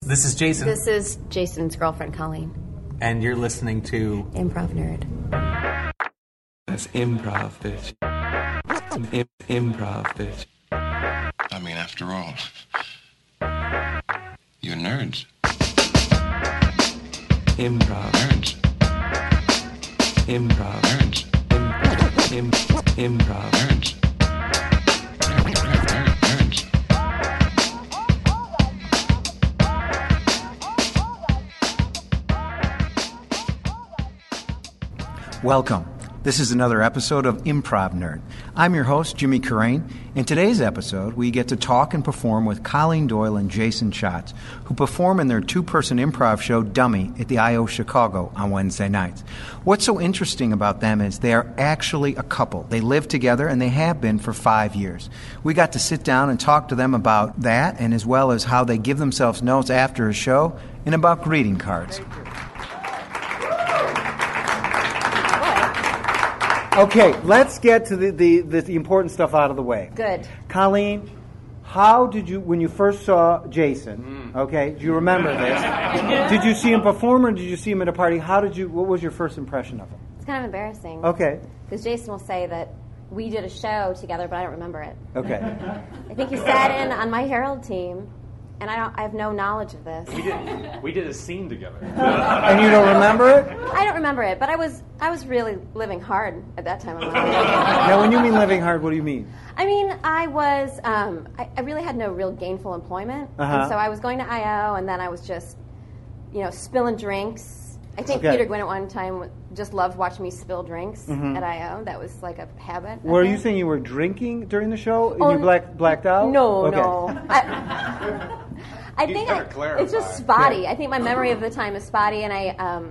This is Jason. This is Jason's girlfriend, Colleen. And you're listening to Improv Nerd. That's improv, bitch. Improv, bitch. I mean, after all, you're nerds. Improv. Nerds. Improv. Nerds. Improv. Nerds. Nerds. Welcome. This is another episode of Improv Nerd. I'm your host, Jimmy Carrain. In today's episode, we get to talk and perform with Colleen Doyle and Jason Schatz, who perform in their two-person improv show, Dummy, at the I.O. Chicago on Wednesday nights. What's so interesting about them is they are actually a couple. They live together, and they have been for 5 years. We got to sit down and talk to them about that, and as well as how they give themselves notes after a show, and about greeting cards. Okay, let's get to the important stuff out of the way. Good. Colleen, how did you, when you first saw Jason, okay, do you remember this? Did you see him perform or did you see him at a party? What was your first impression of him? It's kind of embarrassing. Okay. Because Jason will say that we did a show together, but I don't remember it. Okay. I think he sat in on my Herald team, and I have no knowledge of this. We did a scene together. And you don't remember it? I don't remember it, but I was really living hard at that time of my life. Now, when you mean living hard, what do you mean? I mean, I was, I really had no real gainful employment. And so I was going to I.O., and then I was just, spilling drinks. I think Peter Gwynn at one time just loved watching me spill drinks at I.O. That was like a habit. Were you saying you were drinking during the show and you blacked out? No, okay. No. I think it's just spotty. Yeah. I think my memory of the time is spotty, and I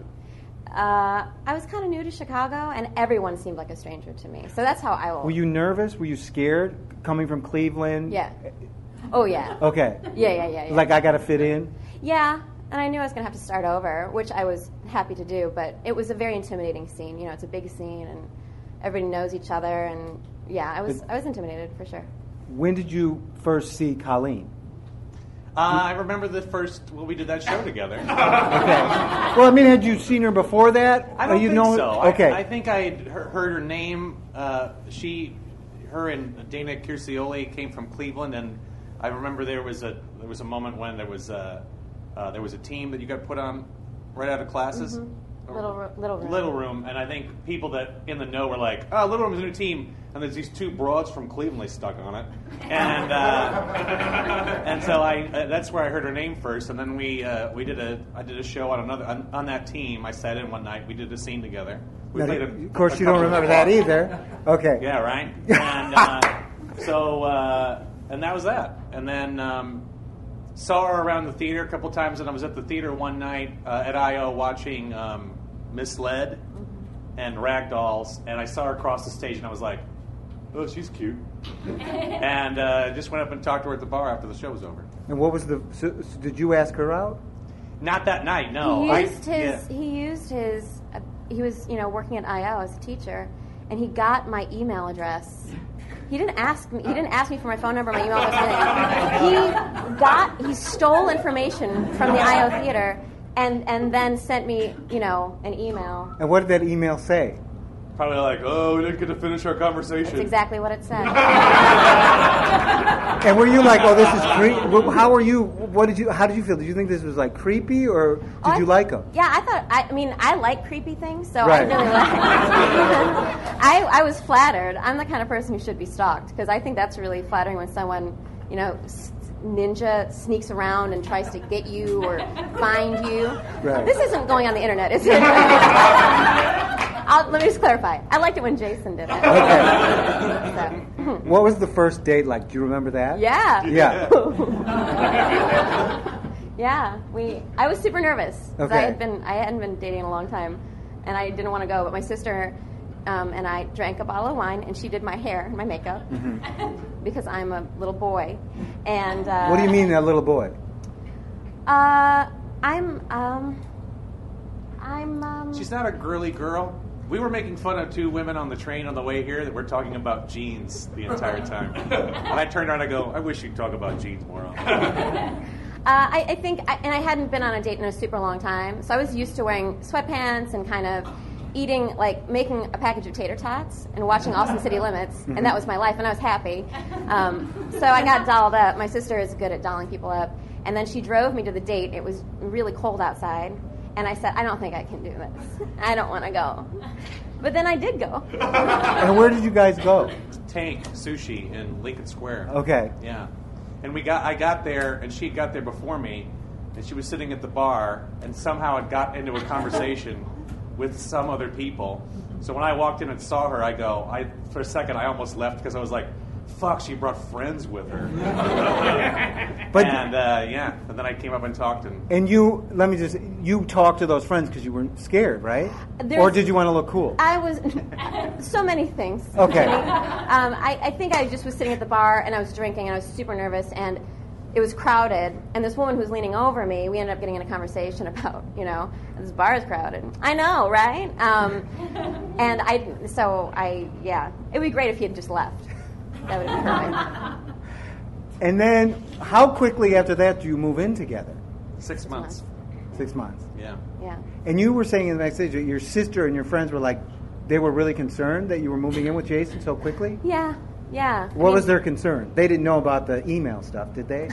was kind of new to Chicago, and everyone seemed like a stranger to me. So that's how I will. Were you nervous? Were you scared coming from Cleveland? Yeah. Oh, yeah. Okay. Yeah. Like, I got to fit in? Yeah, and I knew I was going to have to start over, which I was happy to do, but it was a very intimidating scene. It's a big scene, and everybody knows each other, and yeah, I was intimidated for sure. When did you first see Colleen? I remember we did that show together. Okay. Well, I mean, had you seen her before that? I don't think so. Okay. I think I had heard her name. Her and Dana Curcioli came from Cleveland, and I remember there was a moment when there was a team that you got put on right out of classes. Mm-hmm. Little room, and I think people that in the know were like, "Oh, Little Room is a new team," and there's these two broads from Cleveland stuck on it, and so that's where I heard her name first, and then I did a show on that team. I sat in one night. We did a scene together. Of course, you don't remember that either. Okay. Yeah, right. And that was that, and then. Saw her around the theater a couple times, and I was at the theater one night at I.O. watching Misled and Ragdolls, and I saw her across the stage, and I was like, "Oh, she's cute," and just went up and talked to her at the bar after the show was over. And what was did you ask her out? Not that night, no. He was working at I.O. as a teacher, and he got my email address. He didn't ask me for my phone number, my email address. He stole information from the I.O. theater and then sent me, an email. And what did that email say? Probably like, "Oh, we didn't get to finish our conversation." That's exactly what it said. And were you like, "Oh, this is creepy"? How were you? How did you feel? Did you think this was like creepy, or did you like him? Yeah, I like creepy things, so right. I really liked. I was flattered. I'm the kind of person who should be stalked because I think that's really flattering when someone, ninja sneaks around and tries to get you or find you. Right. This isn't going on the internet, is it? Let me just clarify. I liked it when Jason did it. Okay. So. What was the first date like? Do you remember that? Yeah. Yeah. Yeah. I was super nervous. Okay. I hadn't been dating in a long time, and I didn't want to go. But my sister and I drank a bottle of wine, and she did my hair and my makeup because I'm a little boy. And what do you mean, a little boy? She's not a girly girl. We were making fun of two women on the train on the way here that were talking about jeans the entire time. And I turned around and I go, "I wish you'd talk about jeans more often." I think, and I hadn't been on a date in a super long time, so I was used to wearing sweatpants and kind of eating, like making a package of tater tots and watching Austin City Limits, and that was my life, and I was happy. So I got dolled up. My sister is good at dolling people up, and then she drove me to the date. It was really cold outside, and I said, I don't think I can do this. I don't want to go. But then I did go. And where did you guys go? Tank Sushi in Lincoln Square. Okay. Yeah. And I got there, and she got there before me, and she was sitting at the bar, and somehow it got into a conversation with some other people. So when I walked in and saw her, for a second, I almost left because I was like, fuck, she brought friends with her. And then I came up and talked. And you talked to those friends because you were scared, right? Or did you want to look cool? I was, so many things. Okay. I think I just was sitting at the bar and I was drinking and I was super nervous and it was crowded. And this woman who was leaning over me, we ended up getting in a conversation about, this bar is crowded. I know, right? It would be great if he had just left. That would have been perfect. And then, how quickly after that do you move in together? 6 months. 6 months. Yeah. Yeah. And you were saying in the backstage that your sister and your friends were like, they were really concerned that you were moving in with Jason so quickly? Yeah. Yeah. What was their concern? They didn't know about the email stuff, did they?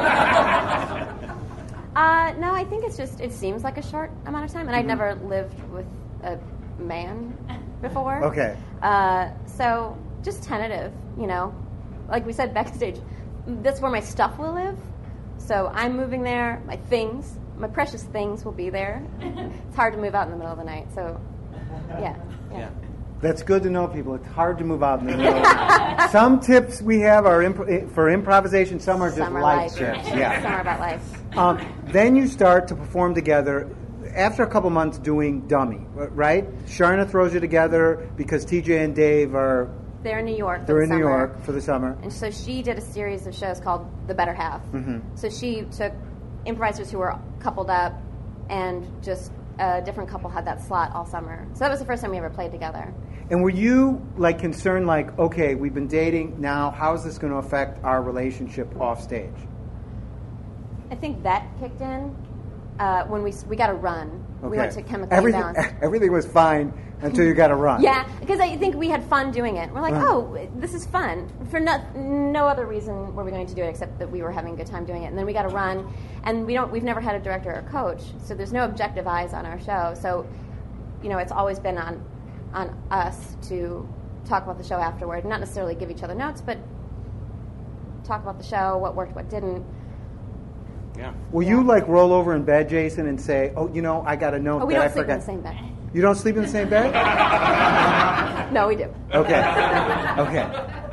No, I think it seems like a short amount of time, and I'd never lived with a man before. Okay. So just tentative, Like we said backstage, that's where my stuff will live. So I'm moving there. My precious things will be there. It's hard to move out in the middle of the night. So, yeah. That's good to know, people. It's hard to move out in the middle. Some tips we have are for improvisation. Some are just life tips. Yeah. Some are about life. Then you start to perform together after a couple months doing Dummy, right? Sharna throws you together because TJ and Dave are... They're in New York. They're in New York for the summer. And so she did a series of shows called The Better Half. Mm-hmm. So she took improvisers who were coupled up, and just a different couple had that slot all summer. So that was the first time we ever played together. And were you concerned, okay, we've been dating now, how is this going to affect our relationship off stage? I think that kicked in when we got to run. Okay. We went to Chemically Balanced. Everything was fine until you got to run. Yeah, because I think we had fun doing it. We're like, oh, this is fun. For no other reason were we going to do it except that we were having a good time doing it. And then we got to run, and we've never had a director or coach, so there's no objective eyes on our show. So, it's always been on us to talk about the show afterward, not necessarily give each other notes, but talk about the show, what worked, what didn't. Yeah. Will you roll over in bed, Jason, and say, I got a note that I forgot? We don't sleep in the same bed. You don't sleep in the same bed? No, we do. Okay.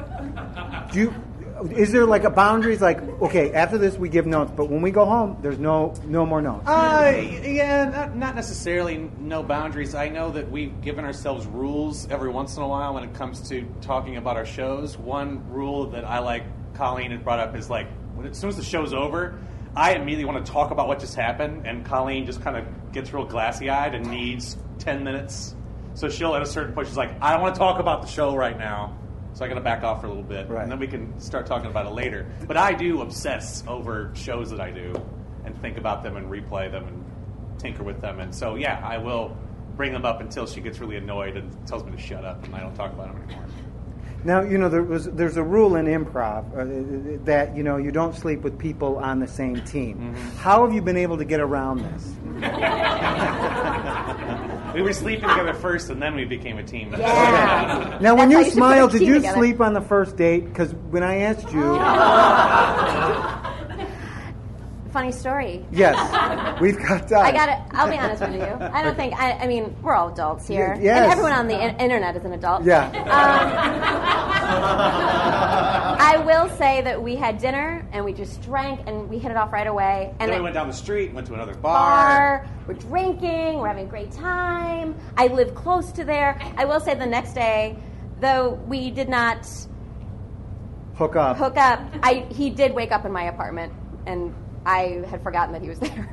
Is there a boundaries okay, after this we give notes, but when we go home, there's no more notes? Not necessarily no boundaries. I know that we've given ourselves rules every once in a while when it comes to talking about our shows. One rule that I like Colleen had brought up is as soon as the show's over, I immediately want to talk about what just happened, and Colleen just kind of gets real glassy-eyed and needs 10 minutes. So she'll, at a certain point, she's like, I don't want to talk about the show right now, so I got to back off for a little bit, right. And then we can start talking about it later. But I do obsess over shows that I do and think about them and replay them and tinker with them. And so, yeah, I will bring them up until she gets really annoyed and tells me to shut up, and I don't talk about them anymore. Now, there's a rule in improv that, you don't sleep with people on the same team. Mm-hmm. How have you been able to get around this? We were sleeping together first, and then we became a team. Yeah. Now, when you smiled, did you together. sleep on the first date? Because when I asked you... Funny story. Yes. We've got time. I'll be honest with you. I don't think, I mean, we're all adults here. Yes. And everyone on the internet is an adult. Yeah. I will say that we had dinner, and we just drank, and we hit it off right away. And then we went down the street, went to another bar. We're drinking, we're having a great time. I live close to there. I will say the next day, though we did not hook up, he did wake up in my apartment, and I had forgotten that he was there.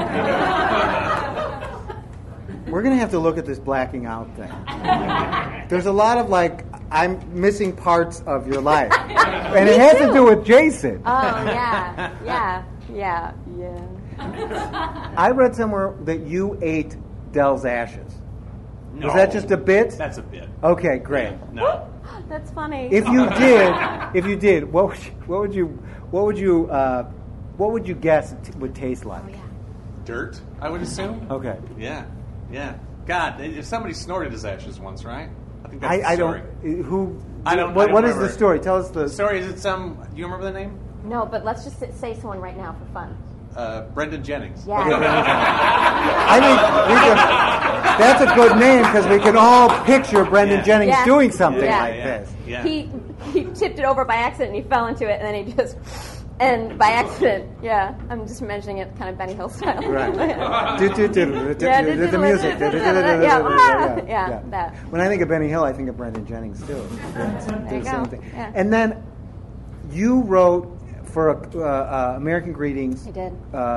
We're going to have to look at this blacking out thing. There's a lot of I'm missing parts of your life. And it has to do with Jason. Oh, yeah. Yeah. I read somewhere that you ate Dell's ashes. No. Was that just a bit? That's a bit. Okay, great. No. That's funny. If you did, what would you guess it would taste like? Oh, yeah. Dirt, I would assume. Okay. Yeah. God, if somebody snorted his ashes once, right? I think that's I the story. don't. Who? I don't. What is remember. the story? Tell us the Story, is it some? Do you remember the name? No, but let's just say someone right now for fun. Brendan Jennings. Yeah. I mean, that's a good name because we can all picture Brendan Yeah. Jennings Yeah. doing something Yeah. like this. Yeah. He tipped it over by accident and he fell into it and then he just and by accident, yeah. I'm just mentioning it kind of Benny Hill style. Right. Yeah. The music. Yeah, that. When I think of Benny Hill, I think of Brendan Jennings too. There you go. Yeah. And then you wrote for American Greetings. I did.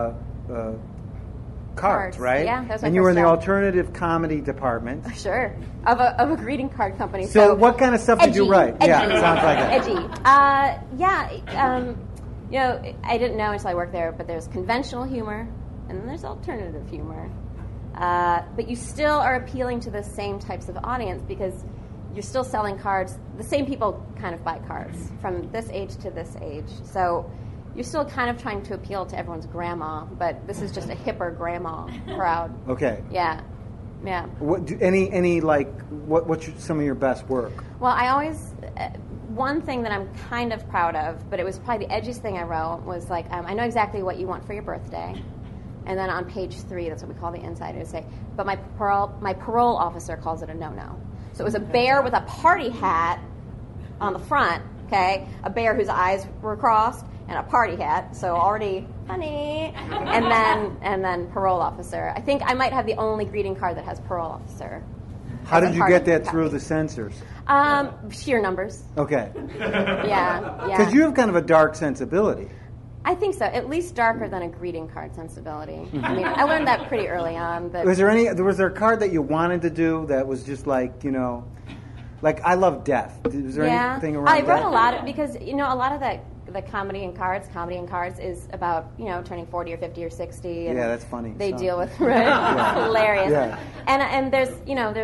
Cards, right? Yeah, that was my and you were in first the job. alternative comedy department. Sure. Of a greeting card company. So what kind of stuff did you write? Edgy. Yeah, it sounds like it. Edgy. You know, I didn't know until I worked there, but there's conventional humor and then there's alternative humor. But you still are appealing to the same types of audience because you're still selling cards. The same people kind of buy cards from this age to this age. So you're still kind of trying to appeal to everyone's grandma, but this is just a hipper grandma crowd. Okay. Yeah. What's some of your best work? Well, I always one thing that I'm kind of proud of, but it was probably the edgiest thing I wrote was like, I know exactly what you want for your birthday, and then on page 3, that's what we call the inside, it would say, but my parole officer calls it a no-no. So it was a bear with a party hat on the front, okay, a bear whose eyes were crossed, and a party hat, so already funny, and then parole officer. I think I might have the only greeting card that has parole officer. How as a did you part get of that the through copy. the censors? Sheer numbers. Okay. Yeah. Because you have kind of a dark sensibility. I think so. At least darker than a greeting card sensibility. I mean, I learned that pretty early on. But Was there a card that you wanted to do that was just like, you know, like I love death? Was there anything around I wrote that? a lot because a lot of the comedy in cards is about turning 40 or 50 or 60. And Yeah, that's funny. They So- deal with right. It's hilarious. Yeah. And there's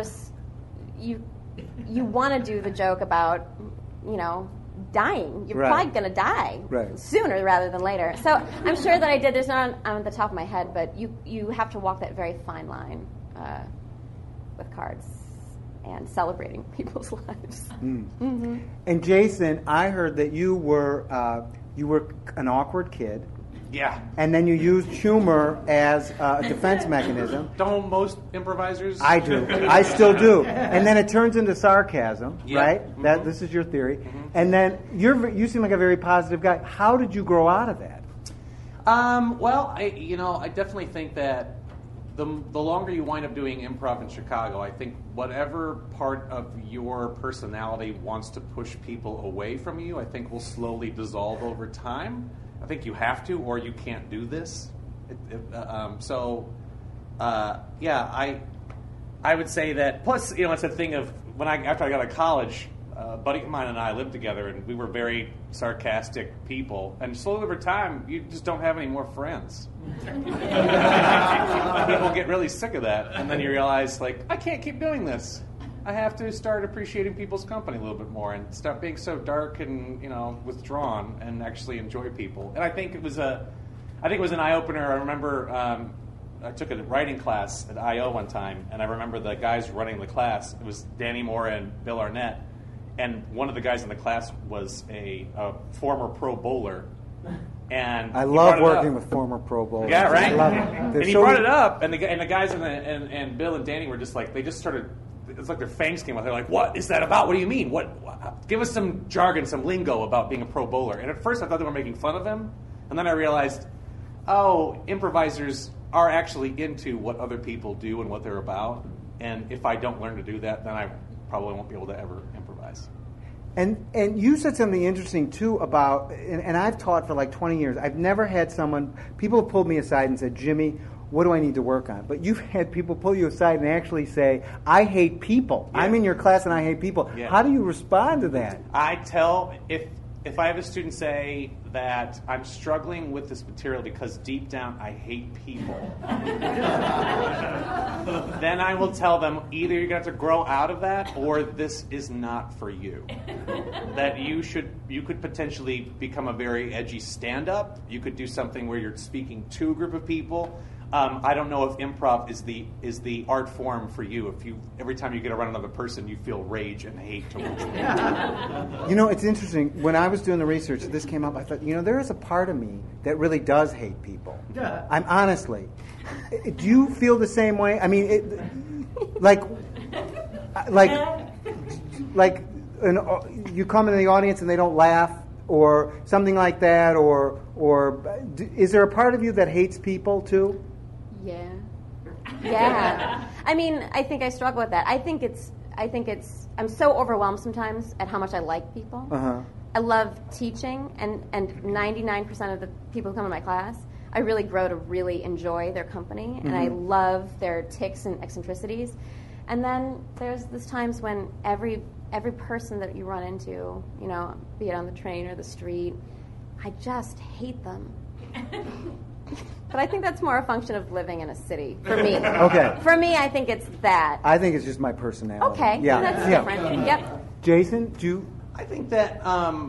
you want to do the joke about dying. You're Right. probably going to die Right. sooner rather than later. So I'm sure that I did. There's not on the top of my head, but you have to walk that very fine line with cards and celebrating people's lives. Mm. And Jason, I heard that you were an awkward kid, Yeah. and then you used humor as a defense mechanism. Don't most improvisers? I do. I still do. And then it turns into sarcasm, Yep. right? Mhm. This is your theory. And then you seem like a very positive guy. How did you grow out of that? Well, I definitely think that the longer you wind up doing improv in Chicago, I think whatever part of your personality wants to push people away from you, I think will slowly dissolve over time. I think you have to, or you can't do this. I would say that. Plus, it's a thing of after I got out of college, a buddy of mine and I lived together, and we were very sarcastic people. And slowly over time, you just don't have any more friends. People get really sick of that, and then you realize, like, I can't keep doing this. I have to start appreciating people's company a little bit more and stop being so dark and withdrawn and actually enjoy people. And I think it was an eye opener. I remember I took a writing class at I.O. one time, and I remember the guys running the class. It was Danny Moore and Bill Arnett, and one of the guys in the class was a former pro bowler. And I he love brought it working up. with former Pro Bowlers. Yeah, right. I love it. And he brought it up, and the guys and Bill and Danny were just like, they just started. It's like their fangs came out. They're like, "What is that about? What do you mean? What? Give us some jargon, some lingo about being a pro bowler." And at first, I thought they were making fun of him, and then I realized, oh, improvisers are actually into what other people do and what they're about. And if I don't learn to do that, then I probably won't be able to ever improvise. And you said something interesting, too, about, and I've taught for like 20 years. I've never had people have pulled me aside and said, Jimmy, what do I need to work on? But you've had people pull you aside and actually say, I hate people. Yeah. I'm in your class and I hate people. Yeah. How do you respond to that? I tell, if if I have a student say that I'm struggling with this material because deep down I hate people, then I will tell them either you're going to have to grow out of that or this is not for you. That you could potentially become a very edgy stand-up. You could do something where you're speaking to a group of people. I don't know if improv is the art form for you. If every time you get around another person, you feel rage and hate towards them. You know, it's interesting. When I was doing the research, this came up. I thought, there is a part of me that really does hate people. I'm honestly. Do you feel the same way? I mean, like, you come into the audience and they don't laugh, or something like that, or is there a part of you that hates people too? Yeah. I mean, I think I struggle with that. I think I'm so overwhelmed sometimes at how much I like people. Uh-huh. I love teaching, and 99% of the people who come in my class, I really grow to really enjoy their company, and I love their tics and eccentricities. And then there's times when every person that you run into, be it on the train or the street, I just hate them. But I think that's more a function of living in a city for me. Okay. For me, I think it's that. I think it's just my personality. Okay. Yeah. That's different. Yep. Jason, I think that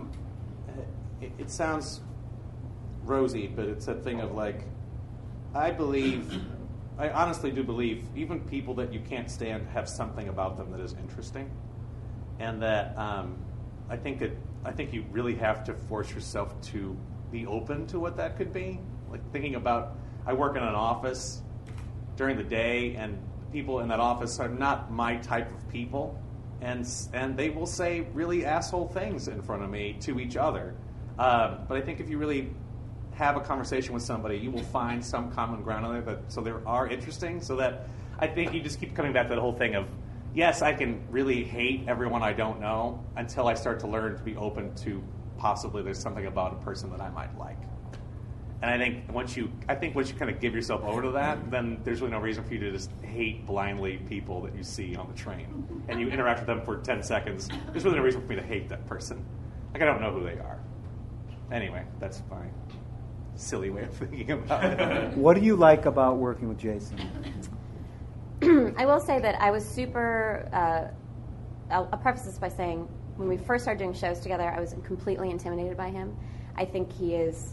it sounds rosy, but it's that thing of like, I honestly do believe even people that you can't stand have something about them that is interesting, and that I think you really have to force yourself to be open to what that could be. Like thinking about, I work in an office during the day, and people in that office are not my type of people, and they will say really asshole things in front of me to each other. But I think if you really have a conversation with somebody, you will find some common ground on there so there are interesting. So that I think you just keep coming back to the whole thing of, yes, I can really hate everyone I don't know until I start to learn to be open to possibly there's something about a person that I might like. And I think once you kind of give yourself over to that, then there's really no reason for you to just hate blindly people that you see on the train. And you interact with them for 10 seconds. There's really no reason for me to hate that person. Like, I don't know who they are. Anyway, that's my silly way of thinking about it. what do you like about working with Jason? I will say that I was super, I'll preface this by saying, when we first started doing shows together, I was completely intimidated by him. I think he has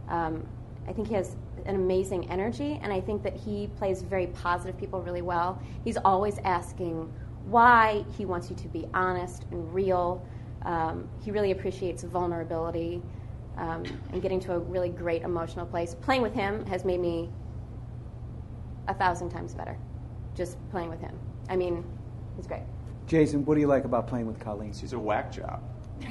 an amazing energy, and I think that he plays very positive people really well. He's always asking why. He wants you to be honest and real. He really appreciates vulnerability and getting to a really great emotional place. Playing with him has made me 1,000 times better, just playing with him. I mean, he's great. Jason, what do you like about playing with Colleen? She's a whack job.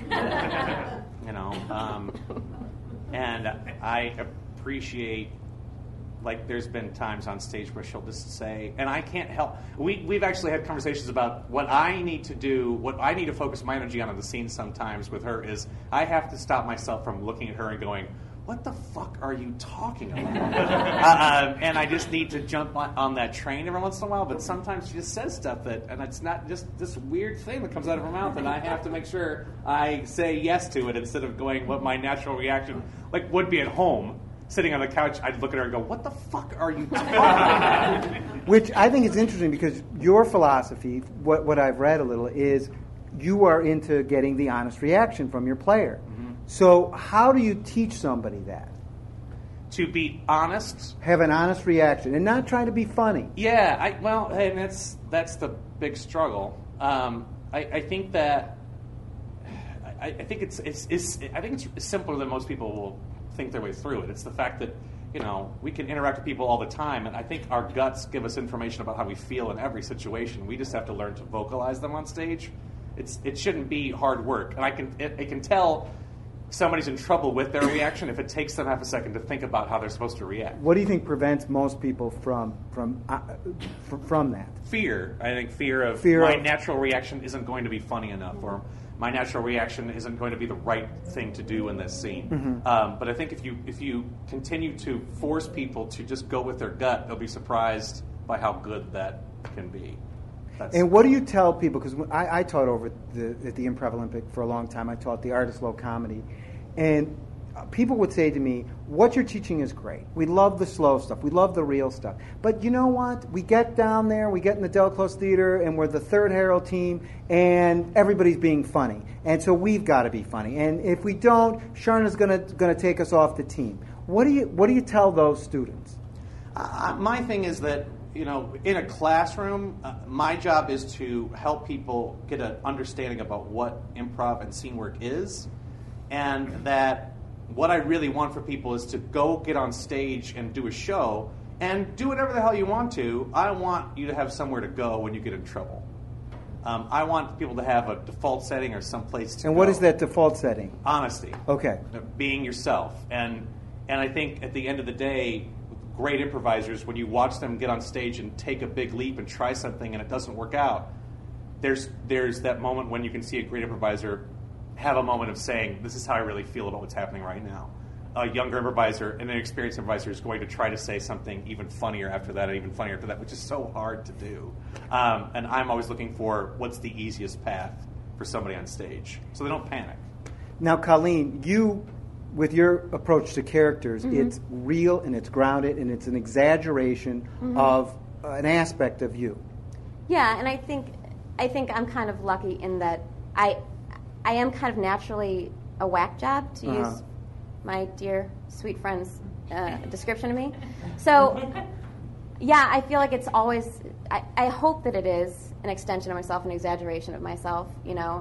And I appreciate, like, there's been times on stage where she'll just say, and I can't help. We've actually had conversations about what I need to do, what I need to focus my energy on in the scene sometimes with her is I have to stop myself from looking at her and going, what the fuck are you talking about? And I just need to jump on that train every once in a while, but sometimes she just says stuff and it's not just this weird thing that comes out of her mouth, and I have to make sure I say yes to it instead of going what my natural reaction would be at home. Sitting on the couch, I'd look at her and go, what the fuck are you talking about? Which I think is interesting because your philosophy, what I've read a little, is you are into getting the honest reaction from your player. Mm-hmm. So how do you teach somebody that? To be honest. Have an honest reaction and not try to be funny. Yeah, and that's the big struggle. I think that I think it's simpler than most people will think their way through it. It's the fact that, we can interact with people all the time, and I think our guts give us information about how we feel in every situation. We just have to learn to vocalize them on stage. It shouldn't be hard work, and I can tell somebody's in trouble with their reaction if it takes them half a second to think about how they're supposed to react. What do you think prevents most people from that? Fear. I think fear of my natural reaction isn't going to be funny enough, or my natural reaction isn't going to be the right thing to do in this scene. Mm-hmm. But I think if you continue to force people to just go with their gut, they'll be surprised by how good that can be. And what do you tell people? Because I taught over at the Improv Olympic for a long time. I taught the Art of Slow Comedy. And people would say to me, what you're teaching is great. We love the slow stuff. We love the real stuff. But you know what? We get down there, we get in the Del Close Theater, and we're the Third Herald team, and everybody's being funny. And so we've got to be funny. And if we don't, Sharna's going to take us off the team. What do you tell those students? My thing is that, in a classroom, my job is to help people get an understanding about what improv and scene work is, and that what I really want for people is to go get on stage and do a show and do whatever the hell you want to. I want you to have somewhere to go when you get in trouble. I want people to have a default setting or some place to go. And what is that default setting? Honesty. Okay. Being yourself. And I think at the end of the day, great improvisers, when you watch them get on stage and take a big leap and try something and it doesn't work out, there's that moment when you can see a great improviser have a moment of saying, this is how I really feel about what's happening right now. A younger improviser and an experienced improviser is going to try to say something even funnier after that and even funnier after that, which is so hard to do. And I'm always looking for what's the easiest path for somebody on stage so they don't panic. Now, Colleen, you, with your approach to characters, it's real and it's grounded and it's an exaggeration of an aspect of you. Yeah, and I think I'm kind of lucky in that I am kind of naturally a whack job, to use my dear, sweet friend's description of me. So, yeah, I feel like it's always, I hope that it is an extension of myself, an exaggeration of myself,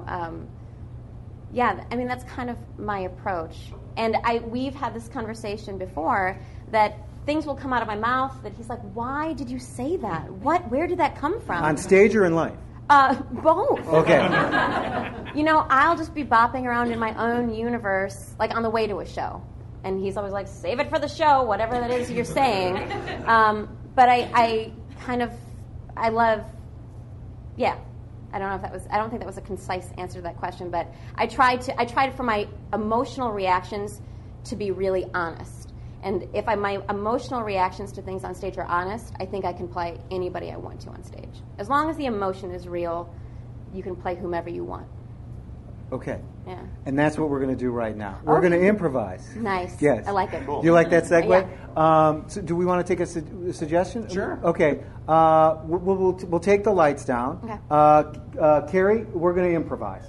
Yeah, I mean, that's kind of my approach. And we've had this conversation before that things will come out of my mouth that he's like, why did you say that? Where did that come from? On stage or in life? Both. Okay. I'll just be bopping around in my own universe, like on the way to a show. And he's always like, save it for the show, whatever that is you're saying. But I love, yeah. I don't think that was a concise answer to that question, but I tried for my emotional reactions to be really honest. And if my emotional reactions to things on stage are honest, I think I can play anybody I want to on stage. As long as the emotion is real, you can play whomever you want. Okay. Yeah. And that's what we're going to do right now. We're going to improvise. Nice. Yes. I like it. Cool. Do you like that segue? Yeah. So do we want to take a suggestion? Sure. Okay. We'll take the lights down. Okay. Carrie, we're going to improvise.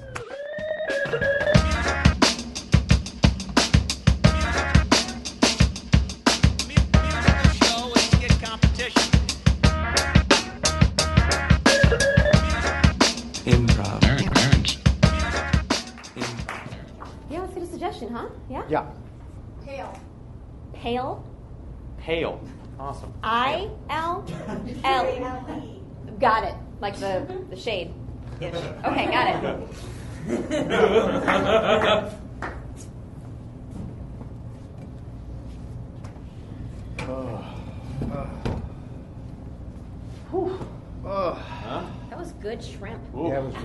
Improv. Nerds. Yeah, let's get a suggestion, huh? Yeah? Yeah. Pale? Pale. Awesome. I-L-L. Got it. Like the shade. Okay, got it. That was good shrimp. Yeah, it was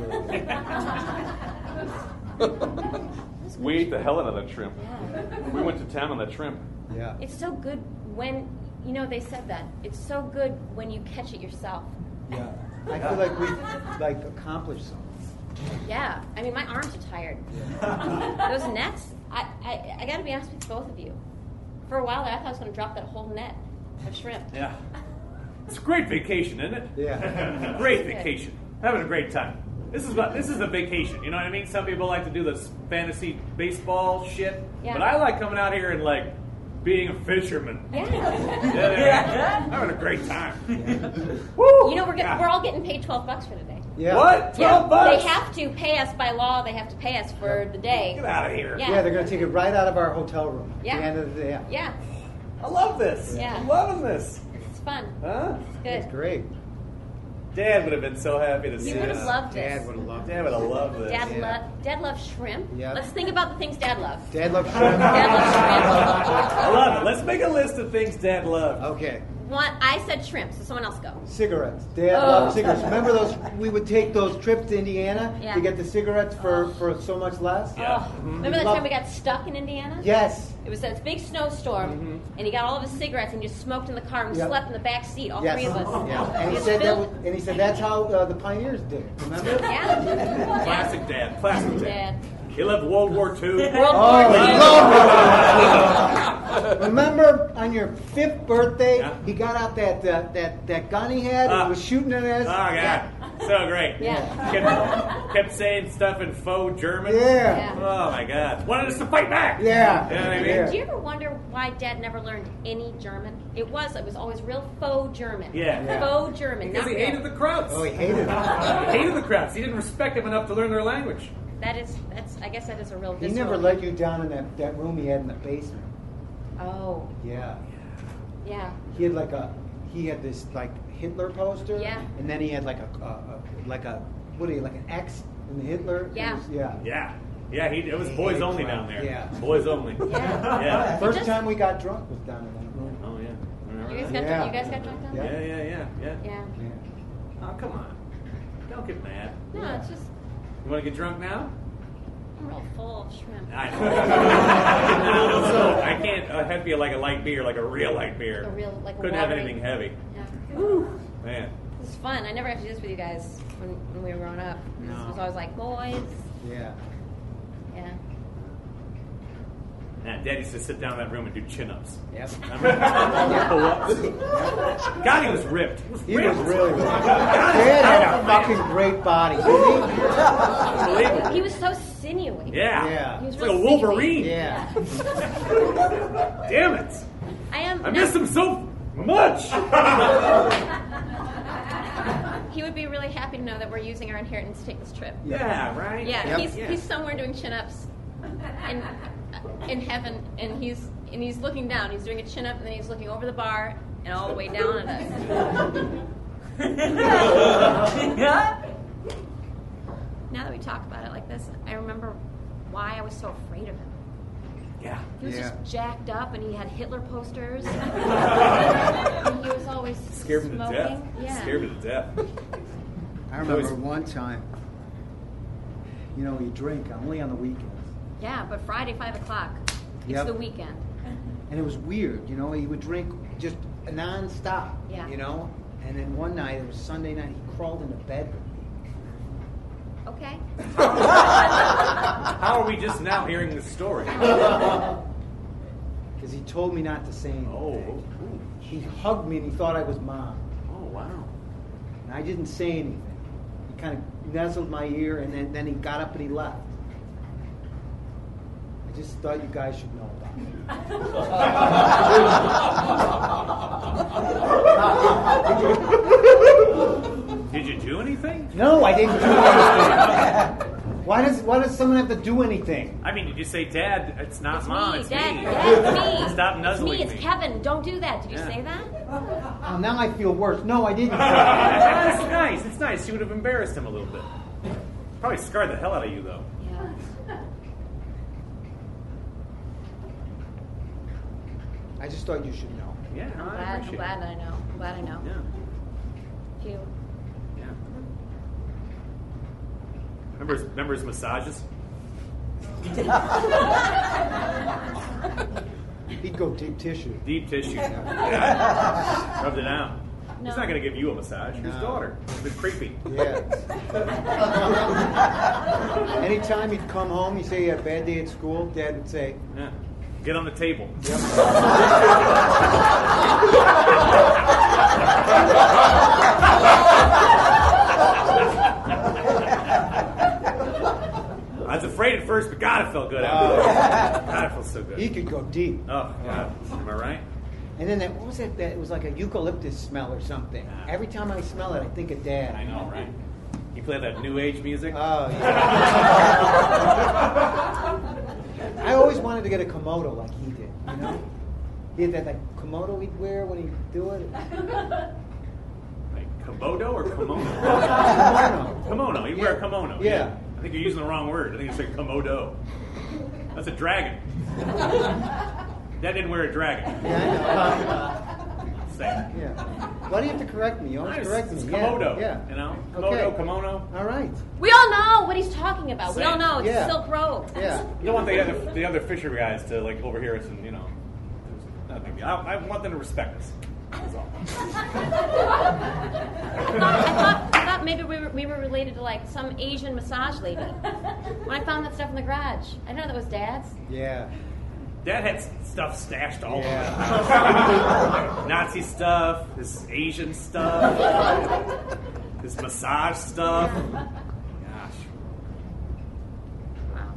really We ate the hell out of that shrimp. We went to town on that shrimp. Yeah. It's so good when, they said that. It's so good when you catch it yourself. Yeah. I feel like we've accomplished something. Yeah. I mean, my arms are tired. Those nets, I got to be honest with both of you. For a while there, I thought I was going to drop that whole net of shrimp. Yeah. It's a great vacation, isn't it? Yeah. Great vacation. Having a great time. This is a vacation. You know what I mean? Some people like to do this fantasy baseball shit, Yeah. but I like coming out here and being a fisherman. Yeah. Yeah. Having a great time. Woo! We're all getting paid $12 for today. Yeah. What? $12? They have to pay us by law. They have to pay us for the day. Get out of here. Yeah. Yeah, they're going to take it right out of our hotel room Yeah. at the end of the day. Yeah. I love this. Yeah. I'm loving this. It's fun. Huh? It's good. That's great. Dad would have been so happy to see You would have this. loved this. Dad would have loved Dad would have loved this. Dad loves shrimp. Yeah. Let's think about the things Dad loves. Dad loves shrimp. Dad loves shrimp. I love it. Let's make a list of things Dad loved. Okay. I said shrimp, so someone else go. Cigarettes. Dad loved cigarettes. Remember those? We would take those trips to Indiana Yeah. to get the cigarettes for so much less. Yeah. Remember that time we got stuck in Indiana? Yes. It was that big snowstorm, and he got all of his cigarettes and just smoked in the car and Yep. slept in the back seat, all Yes. three of us. Yeah. And he Just said filled- and he said that's how the pioneers did it. Remember? Yeah. Classic dad. Classic dad. Dad. He loved World War II. World Oh, War he II. loved it. Remember on your 5th birthday, Yeah. he got out that gun he had and was shooting it at us. Oh, God. So great. Yeah. Kept saying stuff in faux German. Yeah. Oh, my God. Wanted us to fight back. Yeah. You know what I mean? Yeah. Do you ever wonder why Dad never learned any German? It was always real faux German. Yeah. Faux German. Because not he real. hated the Krauts. Oh, he hated it. He hated the Krauts. He didn't respect them enough to learn their language. I guess that is a real He visceral never let you down in that room he had in the basement. Oh, Yeah. yeah. He had this like Hitler poster. Yeah. And then he had like an X in the Hitler. Yeah. It was- yeah. Yeah. Yeah, it was He boys hated only Trump. down there. Yeah. Boys only. Yeah. Yeah. First just- time we got drunk was down in that room. Oh, yeah. Remember You guys that? got Yeah. you guys got drunk down Yeah. there? Yeah. Yeah. Yeah. Oh, come on. Don't get mad. No, it's just You want to get drunk now? I'm real full of shrimp. I know. So I can't have to be like a light beer, like a real light beer. A real, like, Couldn't have watery- anything heavy. Yeah. Man. This is fun. I never have to do this with you guys when we were growing up. It was always like, boys. Yeah. Yeah. Nah, Dad used to sit down in that room and do chin-ups. Yep. God, he was ripped. He was He ripped. was really good. Dad had a fucking great body, didn't Unbelievable. He was so sinewy. Yeah. Yeah. He was It's like a real Wolverine. he? Yeah. Damn it. I am. I miss him so much. He would be really happy to know that we're using our inheritance to take this trip. Yeah, right? Yeah, Yep. he's somewhere doing chin-ups in heaven, and he's looking down. He's doing a chin-up, and then he's looking over the bar and all the way down at us. Now that we talk about it like this, I remember why I was so afraid of him. Yeah. He was Yeah. just jacked up, and he had Hitler posters. And he was always Scared me to smoking. death. Yeah. Scared me to death. I remember one time, you drink only on the weekends. Yeah, but Friday, 5 o'clock. It's Yep. the weekend. And it was weird, he would drink just non-stop, Yeah. And then one night, it was Sunday night, he crawled into bed with me. Okay. How are we just now hearing this story? Because he told me not to say anything. Oh. He hugged me and he thought I was Mom. Oh, wow. And I didn't say anything. He kind of nuzzled my ear and then he got up and he left. I just thought you guys should know about it. Did you do anything? No, I didn't do anything. Why does someone have to do anything? I mean, did you say, Dad, it's not It's Mom, me, it's Dad. me. Dad, it's me. Stop nuzzling It's me. It's Kevin. Don't do that. Did you Yeah. say that? Oh, now I feel worse. No, I didn't. That's nice. It's nice. You would have embarrassed him a little bit. Probably scarred the hell out of you, though. Yeah. I just thought you should know. Yeah, I'm I glad appreciate I know. I'm glad I know. it. Yeah, Phew. yeah. Remember his massages? He'd go deep tissue. Deep tissue. Yeah. Rubbed it out. No. He's not going to give you a massage. His No. daughter. It's been creepy. Yeah. Anytime he'd come home, he'd say he had a bad day at school, Dad would say, Yeah. Get on the table. I was afraid at first, but God, it felt good after that. God, it felt so good. he could go deep. Oh, God. Am I right? And then what was it? That it was like a eucalyptus smell or something. Every time I smell it, I think of Dad. I know, right? You play that new age music? Oh, yeah. I always wanted to get a Komodo like he did, He had that Komodo he'd wear when he'd do it. Like Komodo or kimono? Kimono. Kimono. You wear a kimono. Yeah. I think you're using the wrong word. I think it's like Komodo. That's a dragon. Dad didn't wear a dragon. Yeah, I know. say. Yeah. Why do you have to correct me? You always correct me. It's Komodo. Yeah. You know? Okay. Komodo, kimono. All right. We all know what he's talking about. We Same. all know it's Yeah. Silk Road. Yeah. You don't want the other fisher guys to like overhear us and not a big deal. I want them to respect us. That's all. I thought maybe we were related to like some Asian massage lady. When I found that stuff in the garage, I didn't know that was Dad's. Yeah. Dad had stuff stashed all over. Yeah. Nazi stuff, this Asian stuff, this massage stuff. Gosh. Wow.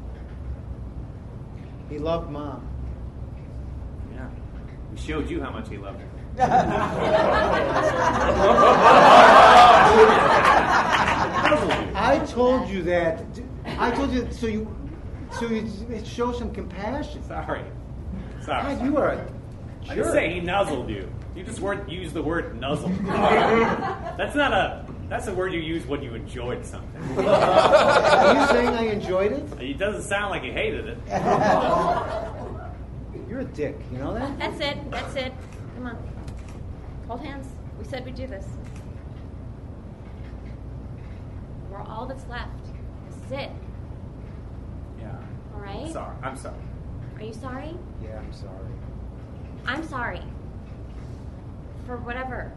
He loved Mom. Yeah. He showed you how much he loved her. I told you that. I told you so you show some compassion. Sorry. God, you are a I jerk. didn't say he nuzzled you. You just use the word nuzzle. That's a word you use when you enjoyed something. Are you saying I enjoyed it? It doesn't sound like you hated it. You're a dick. You know that? That's it. That's it. Come on. Hold hands. We said we'd do this. We're all that's left. This is it. Yeah. All right? Sorry. I'm sorry. Are you sorry? Yeah, I'm sorry. I'm sorry. For whatever.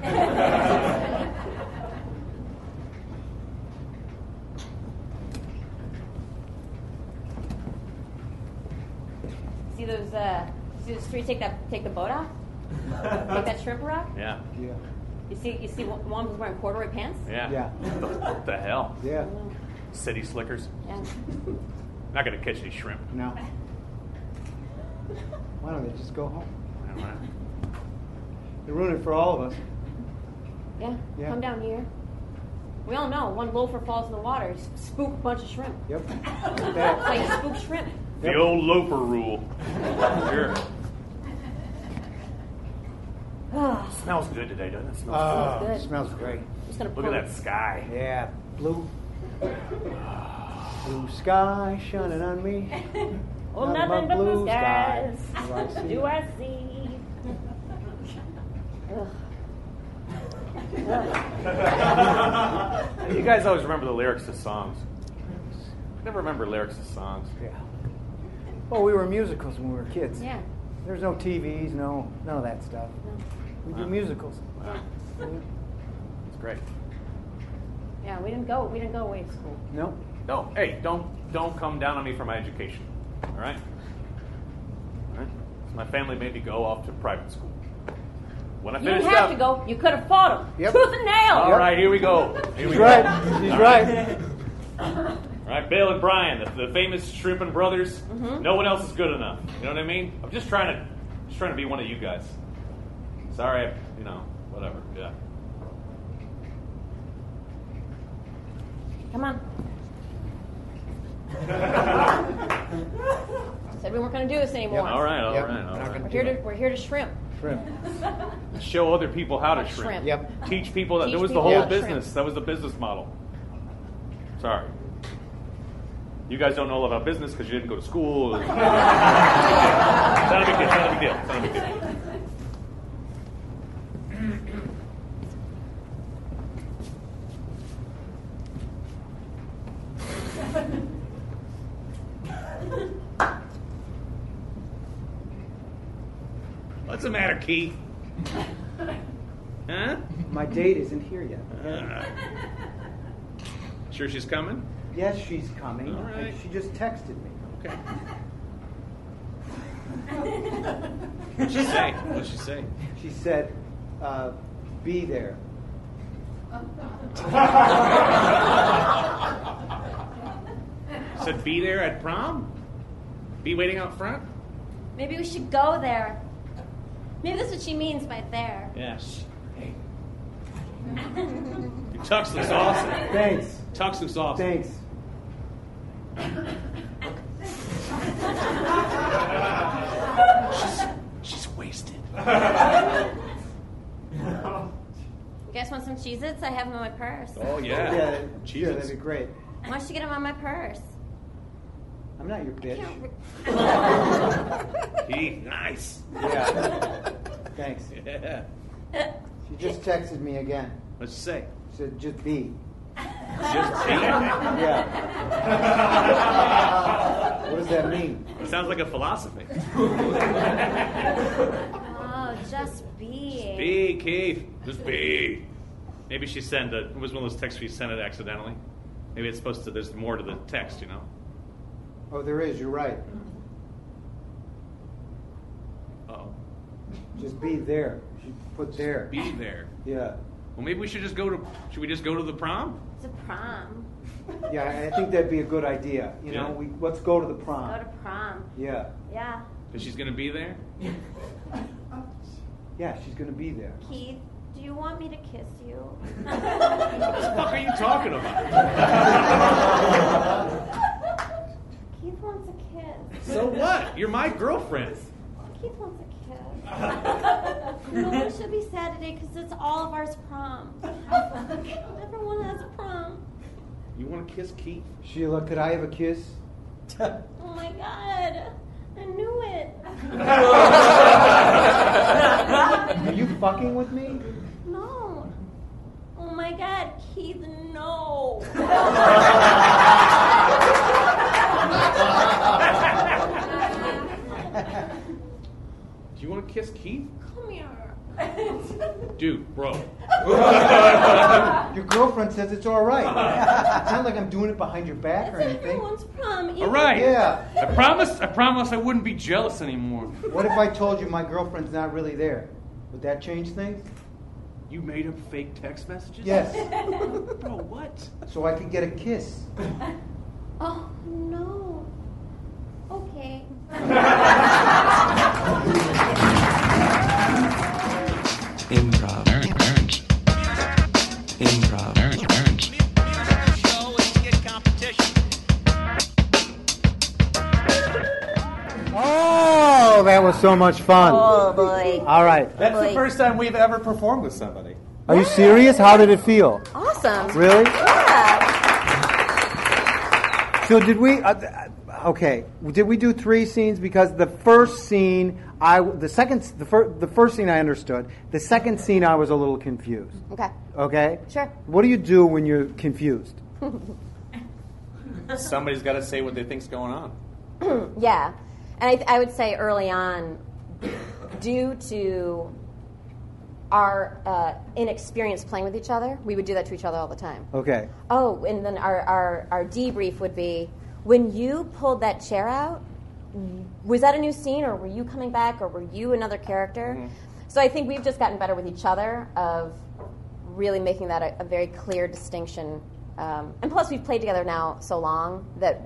See those three take the boat off? Take that shrimp off? Yeah. Yeah. You see one was wearing corduroy pants? Yeah. Yeah. What the hell? Yeah. City slickers. Yeah. Not gonna catch any shrimp. No. Why don't they just go home? They ruin it for all of us. Yeah. Yeah. Come down here. We all know one loafer falls in the water, you spook a bunch of shrimp. Yep. It's like you spook shrimp. The old loafer rule. Sure. Smells good today, doesn't it? Smells good. It smells great. Just gonna good. Look at that sky. Yeah. Blue sky shining on me. Oh, nothing but blue skies. Do I see? Do I see? You guys always remember the lyrics to songs. I never remember lyrics to songs. Yeah. Well, we were musicals when we were kids. Yeah. There's no TVs, none of that stuff. We do musicals. Wow. It's great. Yeah, we didn't go away to school. No. No, hey, don't come down on me for my education. All right? All right? So my family made me go off to private school. When I You finished didn't have up, to go. You could have fought him. Yep. Tooth and nail. All right, here we go. Here we She's go. right. She's All right. All right, Bill and Brian, the famous Shrimpin' Brothers. Mm-hmm. No one else is good enough. You know what I mean? I'm just trying to be one of you guys. Sorry, whatever. Yeah. Come on. Said we weren't going to do this anymore. Yep. All right. Yep. All We're not right. gonna We're here to shrimp. Shrimp. Show other people how to Like shrimp. shrimp. Yep. Teach people that. Teach That was the people whole how to business. shrimp. That was the business model. Sorry. You guys don't know about business because you didn't go to school. It's not a big deal. It's not a big deal. It's not a big deal. What's the matter, Keith? Huh? My date isn't here yet. Sure she's coming? Yes, she's coming. All right. She just texted me. Okay. What'd she say? What'd she say? She said, be there. Said be there at prom? Be waiting out front? Maybe we should go there. Maybe that's what she means by there. Yes. Hey. Your tux looks awesome. Thanks. Tux looks awesome. Thanks. She's wasted. You guys want some Cheez-Its? I have them in my purse. Oh, yeah. Yeah, Jesus. that'd be great. Why don't you get them on my purse? I'm not your bitch. Keith, nice. Yeah. Thanks. Yeah. She just texted me again. What'd you say? She said, just be. Just be. Yeah. What does that mean? It sounds like a philosophy. Oh, just be. Be, Keith. Just be. Maybe she sent it was one of those texts where you sent it accidentally. Maybe it's supposed to, there's more to the text, you know? Oh, there is. You're right. Uh-oh. Just be there. She put there. Be there. Yeah. Well, maybe we should just go to, should we just go to the prom? It's a prom. Yeah, I think that'd be a good idea. You know, let's go to the prom. Go to prom. Yeah. Yeah. Because she's going to be there? Yeah, she's going to be there. Keith, do you want me to kiss you? What the fuck are you talking about? Keith wants a kiss. So what? You're my girlfriend. Keith wants a kiss. No, it should be Saturday because it's all of ours prom. Everyone has a prom. You want to kiss Keith? Sheila, could I have a kiss? Oh my God. I knew it. Are you fucking with me? No. Oh my God, Keith, no. Do you want to kiss Keith? Come here. Dude, bro. Your girlfriend says it's all right. It's not like I'm doing it behind your back or It's anything. everyone's prom. All right. Yeah. I promise I wouldn't be jealous anymore. What if I told you my girlfriend's not really there? Would that change things? You made up fake text messages? Yes. Bro, what? So I could get a kiss. Oh, no. Okay. Improv. Nerds. Improv. Nerds. Oh, that was so much fun. Oh, boy. All right. That's the first time we've ever performed with somebody. Are you serious? How did it feel? Awesome. Really? Yeah. So did we? Okay. Did we do 3 scenes? Because the first scene, the first scene I understood. The second scene, I was a little confused. Okay. Okay. Sure. What do you do when you're confused? Somebody's got to say what they think's going on. Yeah. And I would say early on, due to our inexperience playing with each other, we would do that to each other all the time. Okay. Oh, and then our debrief would be, when you pulled that chair out, was that a new scene, or were you coming back, or were you another character? Mm-hmm. So I think we've just gotten better with each other of really making that a very clear distinction. And plus, we've played together now so long that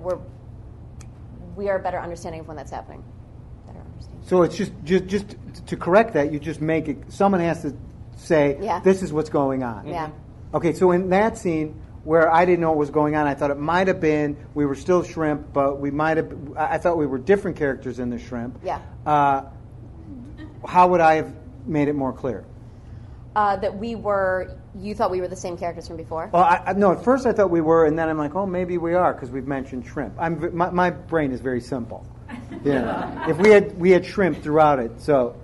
we are better understanding of when that's happening. Better understanding. So it's just to correct that, you just make it. Someone has to say, Yeah. "This is what's going on." Yeah. Okay. So in that scene where I didn't know what was going on, I thought it might have been we were still shrimp, but we might have. I thought we were different characters in the shrimp. Yeah. How would I have made it more clear? That you thought we were the same characters from before? Well, no. At first I thought we were, and then I'm like, oh, maybe we are because we've mentioned shrimp. My brain is very simple. Yeah. If we had shrimp throughout it, so.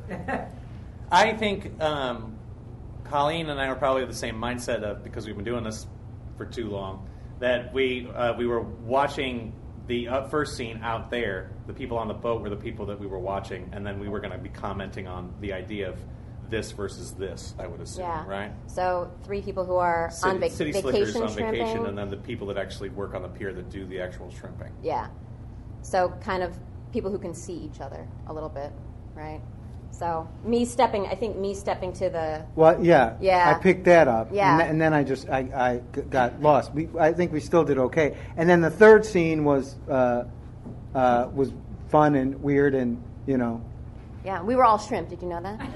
I think Colleen and I are probably the same mindset of, because we've been doing this for too long, that we were watching the first scene out there. The people on the boat were the people that we were watching, and then we were going to be commenting on the idea of this versus this, I would assume, Yeah. right? So 3 people who are on City slickers vacation on shrimping. vacation, and then the people that actually work on the pier that do the actual shrimping. Yeah. So kind of people who can see each other a little bit, right? So me stepping to the... Well, yeah. Yeah. I picked that up. Yeah. And then I got lost. I think we still did okay. And then the third scene was fun and weird and, Yeah, we were all shrimp. Did you know that?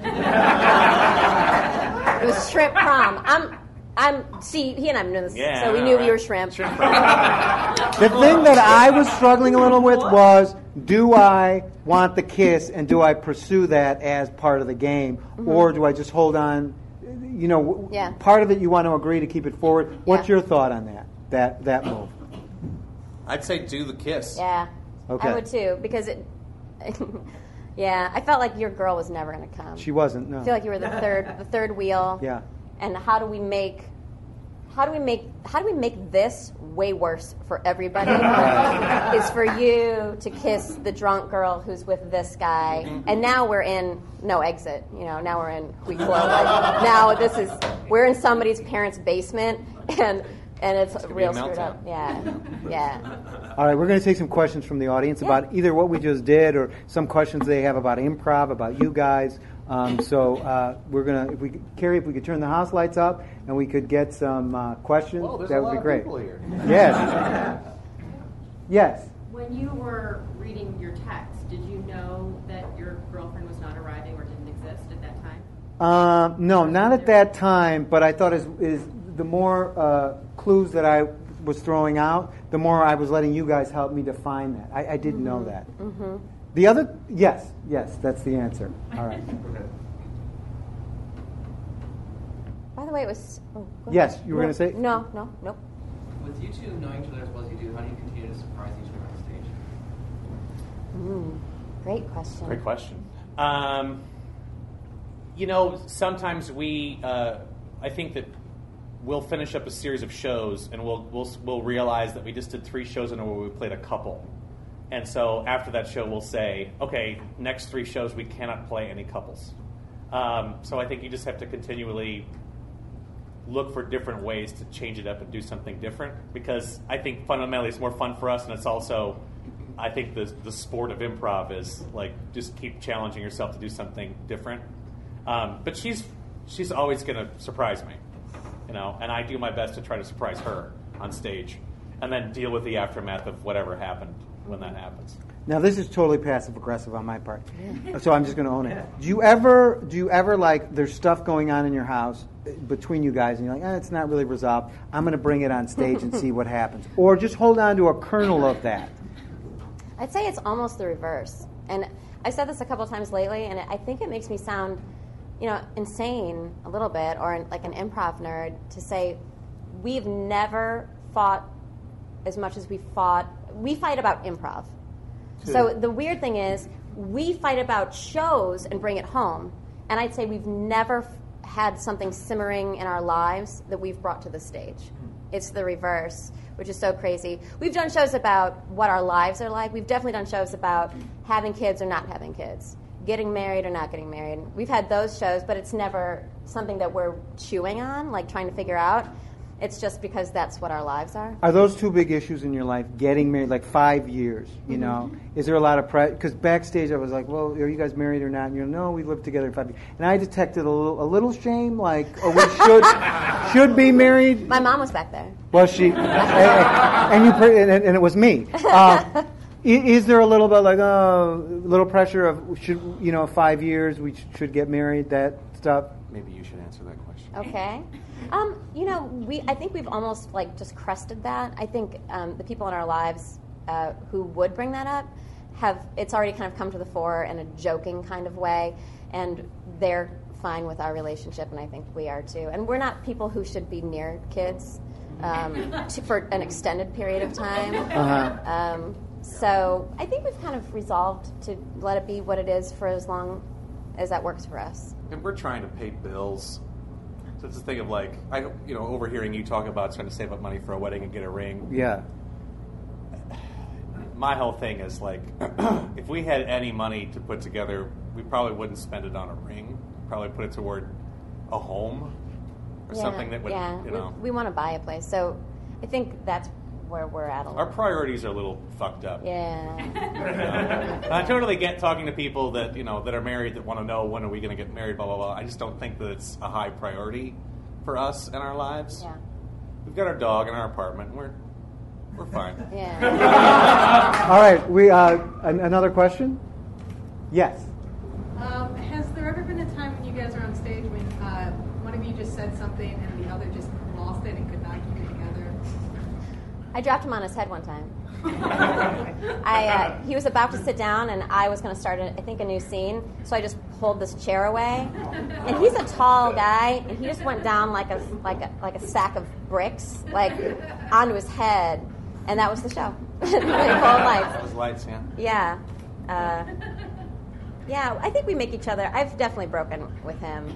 It was shrimp prom. See, he and I have been doing this, Yeah, so we knew we right. were shrimp. The thing that I was struggling a little with was, do I want the kiss and do I pursue that as part of the game, or do I just hold on? Yeah. Part of it you want to agree to keep it forward. What's Yeah. your thought on that move? I'd say do the kiss. Yeah, Okay. I would too, because Yeah, I felt like your girl was never going to come. She wasn't. No. I feel like you were the third wheel. Yeah. And how do we make this way worse for everybody? Is for you to kiss the drunk girl who's with this guy, and now we're in no exit. Now we're in we close. Now we're in somebody's parents' basement, and it's real screwed up. Yeah. All right, we're going to take some questions from the audience about either what we just did or some questions they have about improv, about you guys. So we're gonna, Carrie, if we could turn the house lights up and we could get some questions, that would be great. People here. Yes. Yes. When you were reading your text, did you know that your girlfriend was not arriving or didn't exist at that time? No, not at that time. But I thought is the more clues that I was throwing out, the more I was letting you guys help me define that. I didn't know that. Mm-hmm. The other, yes, that's the answer. All right. By the way, it was. Oh, yes, you were going to say? No. With you two knowing each other as well as you do, how do you continue to surprise each other on stage? Great question. Great question. Sometimes I think that we'll finish up a series of shows and we'll realize that we just did 3 shows in a row where we played a couple. And so after that show, we'll say, okay, next 3 shows we cannot play any couples. So I think you just have to continually look for different ways to change it up and do something different, because I think fundamentally it's more fun for us, and it's also, I think the sport of improv is like just keep challenging yourself to do something different. But she's always going to surprise me, and I do my best to try to surprise her on stage, and then deal with the aftermath of whatever happened when that happens. Now this is totally passive aggressive on my part, so I'm just going to own it. Do you ever like there's stuff going on in your house between you guys, and you're like, it's not really resolved. I'm going to bring it on stage and see what happens, or just hold on to a kernel of that? I'd say it's almost the reverse. And I've said this a couple times lately, and I think it makes me sound, insane a little bit, or like an improv nerd, to say we've never fought as much as we fought. We fight about improv. So the weird thing is, we fight about shows and bring it home. And I'd say we've never had something simmering in our lives that we've brought to the stage. It's the reverse, which is so crazy. We've done shows about what our lives are like. We've definitely done shows about having kids or not having kids, getting married or not getting married. We've had those shows, but it's never something that we're chewing on, like trying to figure out. It's just because that's what our lives are. Are those 2 big issues in your life? Getting married, like 5 years, Is there a lot of pressure? Because backstage I was like, well, are you guys married or not? And no, we lived together 5 years. And I detected a little shame, like, we should be married. My mom was back there. Was she? and it was me. Is there a little bit like a little pressure of 5 years we should get married, that stuff? Maybe you should answer that question. Okay. I think we've almost just crested that. I think the people in our lives who would bring that up it's already kind of come to the fore in a joking kind of way, and they're fine with our relationship, and I think we are too. And we're not people who should be near kids for an extended period of time. So I think we've kind of resolved to let it be what it is for as long as that works for us. And we're trying to pay bills. So it's a thing of overhearing you talk about trying to save up money for a wedding and get a ring. Yeah. My whole thing is if we had any money to put together, we probably wouldn't spend it on a ring. Probably put it toward a home or something that would, We want to buy a place. So I think that's where we're at a little. Our priorities are a little fucked up. Yeah. I totally get talking to people that that are married that want to know when are we going to get married, blah blah blah. I just don't think that it's a high priority for us in our lives. Yeah. We've got our dog in our apartment. And we're fine. Yeah. All right. We another question? Yes. Has there ever been a time when you guys are on stage when one of you just said something and the other just lost it and could not keep it together? I dropped him on his head one time. He was about to sit down, and I was going to start, a new scene. So I just pulled this chair away, and he's a tall guy, and he just went down like a sack of bricks, onto his head, and that was the show. Lights. Those lights, yeah. Yeah. Yeah, I think we make each other. I've definitely broken with him,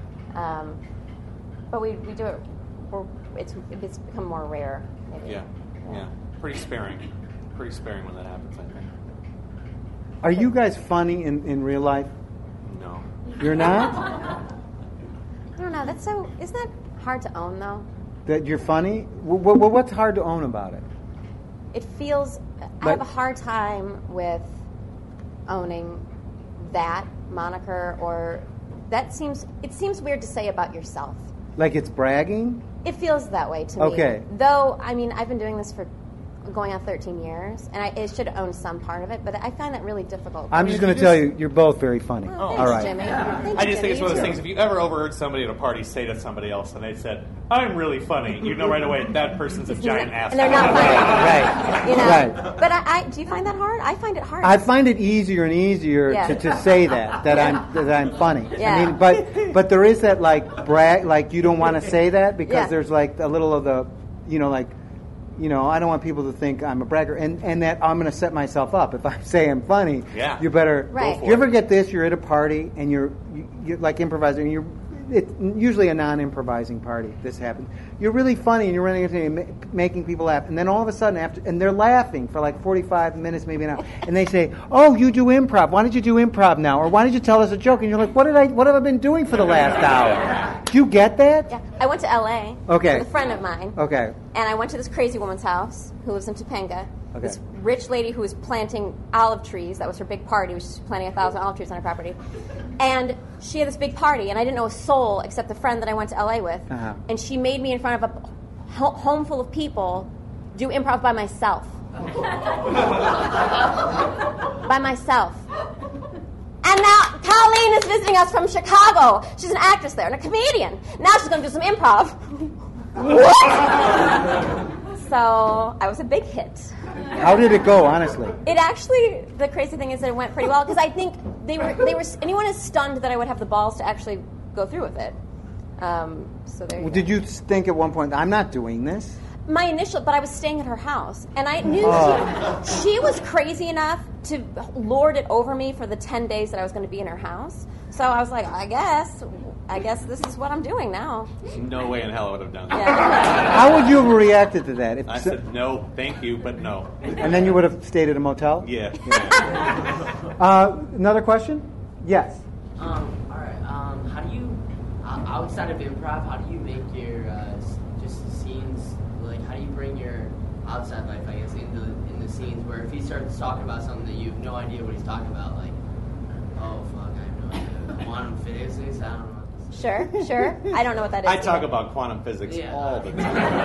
but we do it. It's become more rare. Maybe. Yeah. Pretty sparing when that happens, I think. Are you guys funny in real life? No. You're not? I don't know. Isn't that hard to own, though? That you're funny? What's hard to own about it? It feels... I have a hard time with owning that moniker, or it seems weird to say about yourself. Like it's bragging? It feels that way to me. Okay. Though, I mean, I've been doing this for going on 13 years, and it should own some part of it, but I find that really difficult. I'm just going to tell you, you're both very funny. Thanks, all right. Jimmy. I just think it's one of those things, if you ever overheard somebody at a party say to somebody else, and they said, I'm really funny, you know right away that person's a giant asshole. And they're not funny. Right. You know? Right. But do you find that hard? I find it hard. I find it easier and easier to say that I'm funny. Yeah. I mean, but there is that like you don't want to say that because there's like a little of the, I don't want people to think I'm a bragger, and that I'm going to set myself up. If I say I'm funny, you better. Right. You ever get this? You're at a party and you're like improvising. It's usually a non-improvising party. This happens. You're really funny and you're running into making people laugh, and then all of a sudden and they're laughing for like 45 minutes, maybe an hour, and they say, "Oh, you do improv. Why don't you do improv now? Or why don't you tell us a joke?" And you're like, "What have I been doing for the last hour?" Do you get that? Yeah. I went to L.A. Okay. with a friend of mine. Okay. And I went to this crazy woman's house who lives in Topanga. Okay. This rich lady who was planting olive trees. That was her big party. She was planting 1,000 olive trees on her property. And she had this big party, and I didn't know a soul except the friend that I went to L.A. with. Uh-huh. And she made me in front of a home full of people do improv by myself. By myself. And now Colleen is visiting us from Chicago. She's an actress there and a comedian. Now she's going to do some improv. What? So I was a big hit. How did it go, honestly? It actually, the crazy thing is that it went pretty well because I think they were. Anyone is stunned that I would have the balls to actually go through with it. So there. Did you think at one point, I'm not doing this? My initial, but I was staying at her house, and I knew she was crazy enough to lord it over me for the 10 days that I was going to be in her house. So I was like, I guess this is what I'm doing now. No way in hell I would have done that. Yeah. How would you have reacted to that? I said, no, thank you, but no. And then you would have stayed at a motel? Yeah. Another question? Yes. All right. How do you, outside of improv, how do you make your just scenes? Like, how do you bring your outside life, I guess, in the scenes where if he starts talking about something that you have no idea what he's talking about, like, oh fuck, I have no idea. Quantum physics? I don't know. Sure. I don't know what that is. I talk about quantum physics all the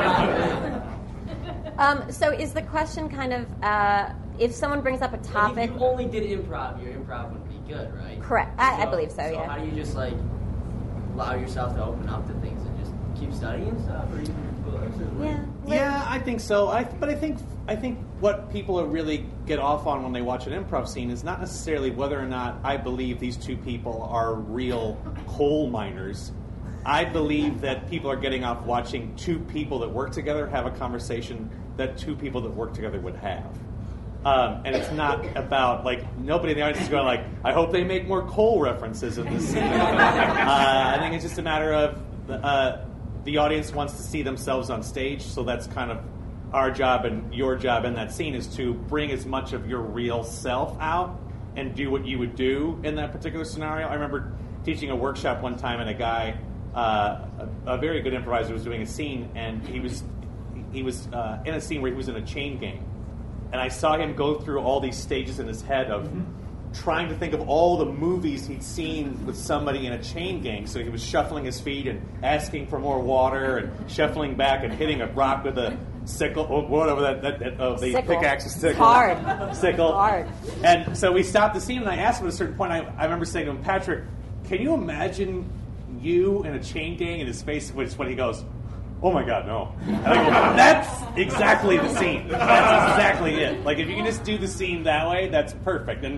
time. So is the question kind of if someone brings up a topic? If you only did improv, your improv would be good, right? Correct. I believe so. Yeah. So how do you just like allow yourself to open up to things and just keep studying stuff, or you Yeah, I think so. But I think what people really get off on when they watch an improv scene is not necessarily whether or not I believe these two people are real coal miners. I believe that people are getting off watching two people that work together have a conversation that two people that work together would have. And it's not about, like, nobody in the audience is going like, I hope they make more coal references in this scene. I think it's just a matter of the audience wants to see themselves on stage, so that's kind of our job, and your job in that scene is to bring as much of your real self out and do what you would do in that particular scenario. I remember teaching a workshop one time, and a guy, a very good improviser, was doing a scene, and he was in a scene where he was in a chain gang. And I saw him go through all these stages in his head of trying to think of all the movies he'd seen with somebody in a chain gang. So he was shuffling his feet and asking for more water and shuffling back and hitting a rock with a sickle, or whatever the pickaxe is sickle. Hard. Sickle. Hard. And so we stopped the scene, and I asked him at a certain point, I remember saying to him, Patrick, can you imagine you in a chain gang? And his face, which when he goes, oh my God, no. And I go, that's exactly the scene. That's exactly it. Like, if you can just do the scene that way, that's perfect. And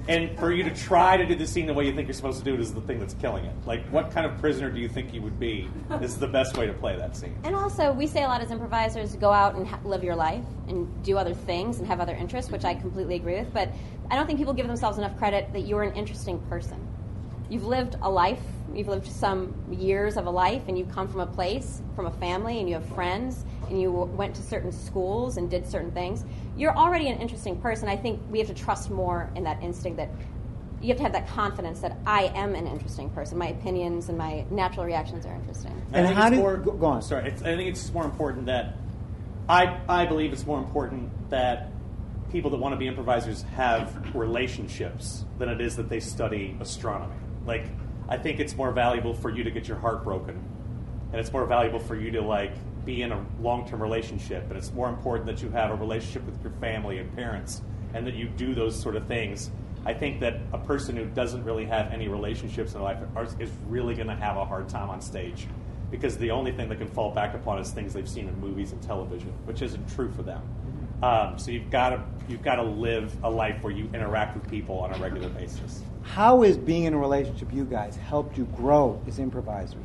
And for you to try to do the scene the way you think you're supposed to do it is the thing that's killing it. Like, what kind of prisoner do you think you would be is the best way to play that scene. And also, we say a lot as improvisers, go out and live your life and do other things and have other interests, which I completely agree with. But I don't think people give themselves enough credit that you're an interesting person. You've lived a life, you've lived some years of a life, and you've come from a place, from a family, and you have friends, and you went to certain schools and did certain things. You're already an interesting person. I think we have to trust more in that instinct that you have to have that confidence that I am an interesting person. My opinions and my natural reactions are interesting. And how do you go on? Sorry, I think it's just more important that I believe it's more important that people that want to be improvisers have relationships than it is that they study astronomy. Like, I think it's more valuable for you to get your heart broken, and it's more valuable for you to like be in a long-term relationship, and it's more important that you have a relationship with your family and parents, and that you do those sort of things. I think that a person who doesn't really have any relationships in their life is really going to have a hard time on stage, because the only thing they can fall back upon is things they've seen in movies and television, which isn't true for them. So you've got to live a life where you interact with people on a regular basis. How is being in a relationship, you guys, helped you grow as improvisers?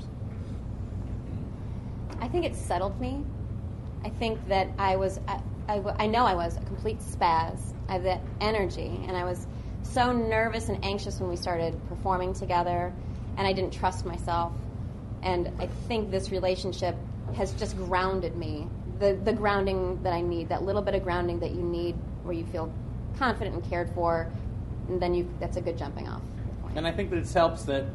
I think it settled me. I think that I know I was a complete spaz. I have that energy, and I was so nervous and anxious when we started performing together, and I didn't trust myself. And I think this relationship has just grounded me. The grounding that I need, that little bit of grounding that you need where you feel confident and cared for, and then that's a good jumping off point. And I think that it helps that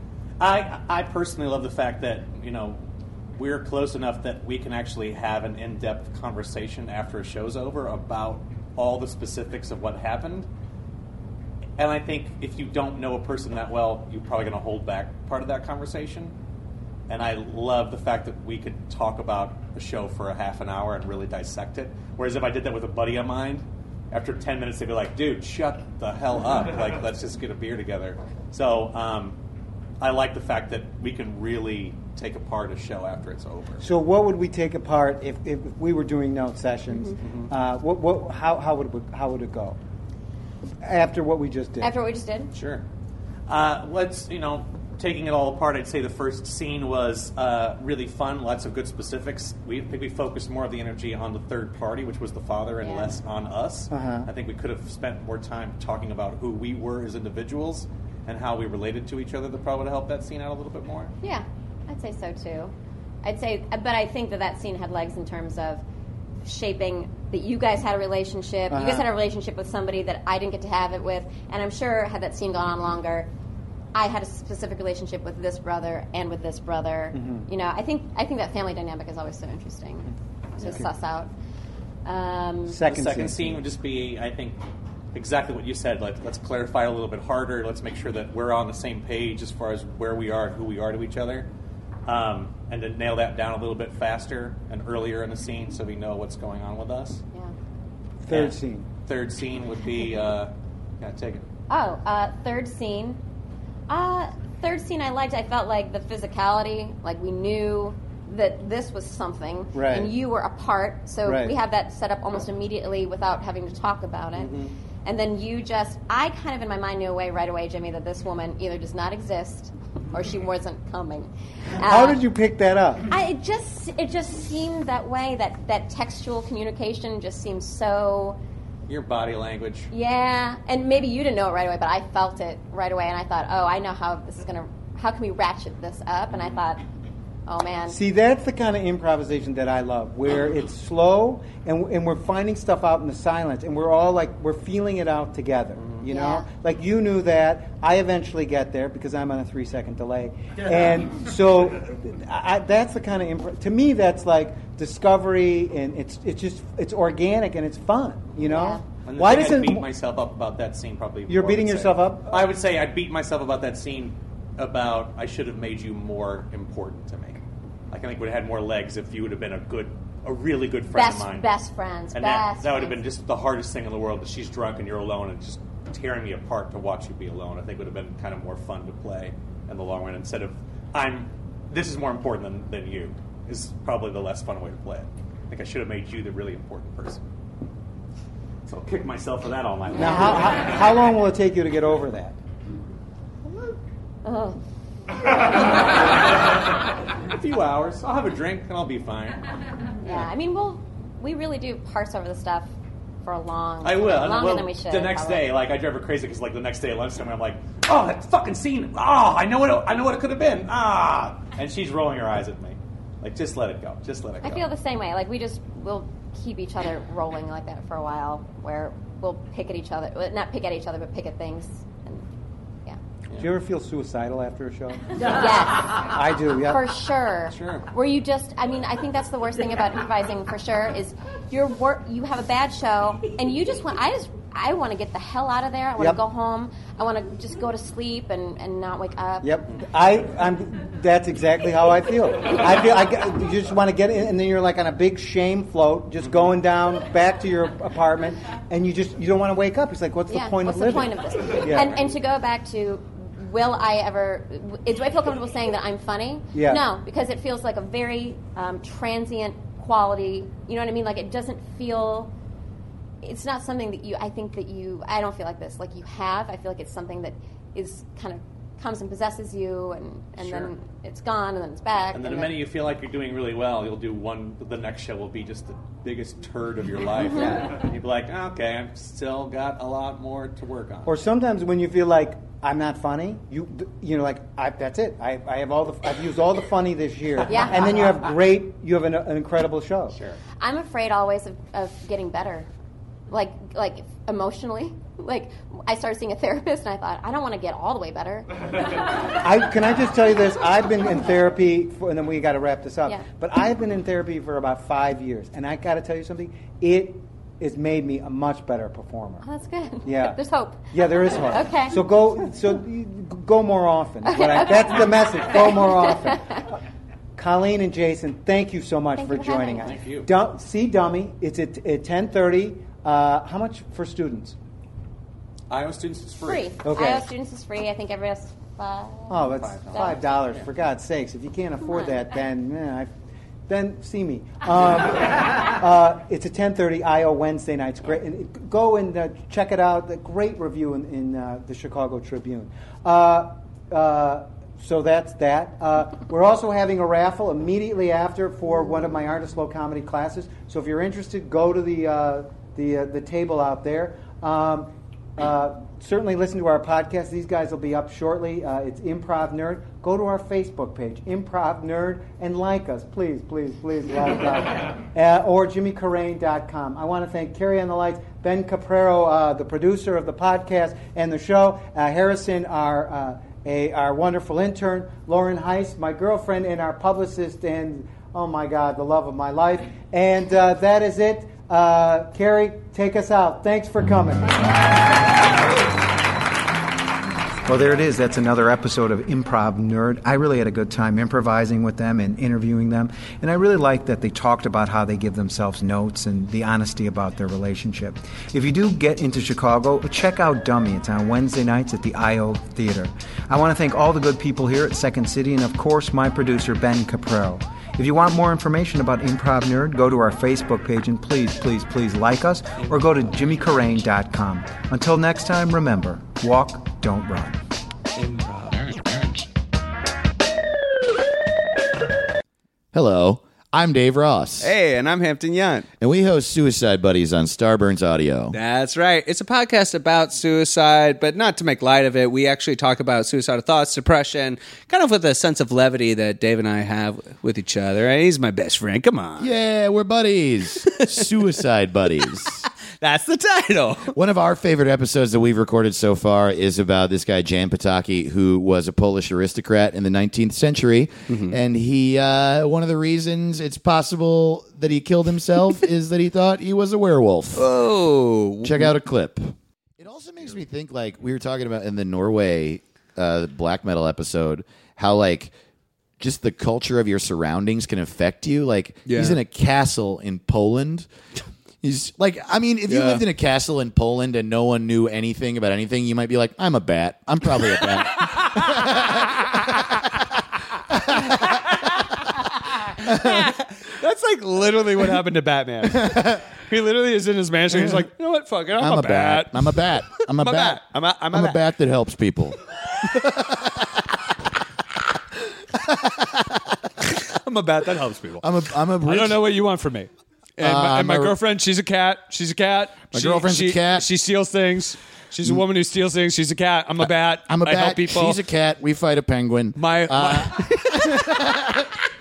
I personally love the fact that, we're close enough that we can actually have an in-depth conversation after a show's over about all the specifics of what happened. And I think if you don't know a person that well, you're probably going to hold back part of that conversation. And I love the fact that we could talk about a show for a half an hour and really dissect it. Whereas if I did that with a buddy of mine, after 10 minutes they'd be like, dude, shut the hell up. Like, let's just get a beer together. So I like the fact that we can really take apart a show after it's over. So what would we take apart if we were doing note sessions? Mm-hmm. How would it go? After what we just did? After what we just did? Sure. Let's, taking it all apart, I'd say the first scene was really fun, lots of good specifics. I think we focused more of the energy on the third party, which was the father, and less on us. Uh-huh. I think we could have spent more time talking about who we were as individuals and how we related to each other. That probably would have helped that scene out a little bit more. Yeah, I'd say so too. But I think that scene had legs in terms of shaping that you guys had a relationship. Uh-huh. You guys had a relationship with somebody that I didn't get to have it with, and I'm sure had that scene gone on longer, I had a specific relationship with this brother and with this brother. Mm-hmm. I think that family dynamic is always so interesting to suss out. The second scene would just be, I think, exactly what you said. Let's clarify a little bit harder. Let's make sure that we're on the same page as far as where we are and who we are to each other. And to nail that down a little bit faster and earlier in the scene so we know what's going on with us. Yeah. Third scene would be, take it. Third scene. Third scene I liked. I felt like the physicality, like we knew that this was something, right. And you were a part, so right. We had that set up almost immediately without having to talk about it. Mm-hmm. And then I kind of in my mind knew right away, Jimmy, that this woman either does not exist or she wasn't coming. How did you pick that up? It just seemed that way. That textual communication just seemed so. Your body language. Yeah, and maybe you didn't know it right away, but I felt it right away, and I thought, I know how this is gonna. How can we ratchet this up? And I thought, oh man. See, that's the kind of improvisation that I love, where it's slow and we're finding stuff out in the silence, and we're all we're feeling it out together. You know, Yeah. like you knew that. I eventually get there because I'm on a 3-second delay, and so that's the kind of to me that's like discovery, and it's organic and it's fun. Yeah. And Why I doesn't beat myself up about that scene? Probably you're more, beating I would yourself say. up? I would say I'd beat myself about that scene. About I should have made you more important to me. I think would have had more legs if you would have been a really good friend of mine. Best friends. And that would have been just the hardest thing in the world. That she's drunk and you're alone and just tearing me apart to watch you be alone. I think would have been kind of more fun to play in the long run instead of this is more important than you is probably the less fun way to play it. I think I should have made you the really important person. So I'll kick myself for that all night long. Now, how long will it take you to get over that? Oh. A few hours. I'll have a drink and I'll be fine. Yeah, I mean, we really do parse over the stuff for a long I will. Longer than we should. The next probably. day, like I drive her crazy because like the next day at lunchtime, I'm like, oh, that fucking scene. Oh, I know what it could have been. Ah, and she's rolling her eyes at me. Like, just let it go. Just let it go. I feel the same way. Like we'll keep each other rolling like that for a while, where we'll pick at each other. Well, not pick at each other, but pick at things. And yeah. Do you ever feel suicidal after a show? Yes. I do, yeah. For sure. Sure. Where you just, I mean, I think that's the worst thing about improvising for sure is you have a bad show and you just want, I want to get the hell out of there. I want to go home. I want to just go to sleep and not wake up. Yep. That's exactly how I feel. You just want to get in, and then you're like on a big shame float, just going down back to your apartment, and you don't want to wake up. It's like, what's the point of living? What's the point of this? Yeah. And to go back to, do I feel comfortable saying that I'm funny? Yeah. No, because it feels like a very transient quality. You know what I mean? Like it doesn't feel. It's not something that I don't feel like this. Like you have. I feel like it's something that is kind of comes and possesses you, and Sure. then it's gone, and then it's back. And then the minute you feel like you're doing really well, you'll do the next show will be just the biggest turd of your life. And you'll be like, okay, I've still got a lot more to work on. Or sometimes when you feel like I'm not funny, that's it. I've used all the funny this year. Yeah. And then you have an incredible show. Sure. I'm afraid always of getting better, like emotionally. Like I started seeing a therapist, and I thought I don't want to get all the way better. Can I just tell you this? I've been in therapy, and then we got to wrap this up. Yeah. But I've been in therapy for about 5 years, and I got to tell you something. It has made me a much better performer. Oh, that's good. Yeah. There's hope. Yeah, there is hope. Okay. So go more often. That's the message. Go more often. Colleen and Jason, thank you so much for joining us. Thank you. See Dummy. It's at 10:30. How much for students? IO students is free. Okay. IO students is free. I think everybody else $5. Oh, that's $5 for God's sakes! If you can't afford that, then see me. It's at 10:30 IO Wednesday nights. Great, and go and check it out. The great review in the Chicago Tribune. So that's that. We're also having a raffle immediately after for one of my Artist Low comedy classes. So if you're interested, go to the table out there. Certainly listen to our podcast. These guys will be up shortly. It's Improv Nerd. Go to our Facebook page, Improv Nerd, and like us. Please, please, please like us. Or JimmyCarrain.com. I want to thank Carrie on the Lights, Ben Caprero, the producer of the podcast and the show, Harrison, our wonderful intern, Lauren Heiss, my girlfriend, and our publicist, and, oh my God, the love of my life. And that is it. Carrie, take us out. Thanks for coming. Well, there it is. That's another episode of Improv Nerd. I really had a good time improvising with them and interviewing them. And I really liked that they talked about how they give themselves notes and the honesty about their relationship. If you do get into Chicago, check out Dummy. It's on Wednesday nights at the IO Theater. I want to thank all the good people here at Second City and, of course, my producer, Ben Caprero. If you want more information about Improv Nerd, go to our Facebook page and please, please, please like us or go to JimmyCarrain.com. Until next time, remember, walk, don't run. Improv. Nerds. Hello, I'm Dave Ross. Hey, and I'm Hampton Yount. And we host Suicide Buddies on Starburns Audio. That's right. It's a podcast about suicide, but not to make light of it. We actually talk about suicidal thoughts, depression, kind of with a sense of levity that Dave and I have with each other. He's my best friend. Come on. Yeah, we're buddies. Suicide Buddies. That's the title. One of our favorite episodes that we've recorded so far is about this guy, Jan Potocki, who was a Polish aristocrat in the 19th century. Mm-hmm. And he, one of the reasons it's possible that he killed himself is that he thought he was a werewolf. Oh. Check out a clip. It also makes me think, like, we were talking about in the Norway black metal episode, how, like, just the culture of your surroundings can affect you. Like, he's in a castle in Poland. He's like, I mean, if you lived in a castle in Poland and no one knew anything about anything, you might be like, I'm a bat. I'm probably a bat. That's like literally what happened to Batman. He literally is in his mansion. He's like, you know what? Fuck it. I'm a bat. I'm a bat. I'm a bat. I'm a bat that helps people. I'm a bat that helps people. I'm a rich, I don't know what you want from me. And my girlfriend, she's a cat. She's a cat. My girlfriend's a cat. She steals things. She's a woman who steals things. She's a cat. I'm a bat. I'm a bat. I help people. She's a cat. We fight a penguin.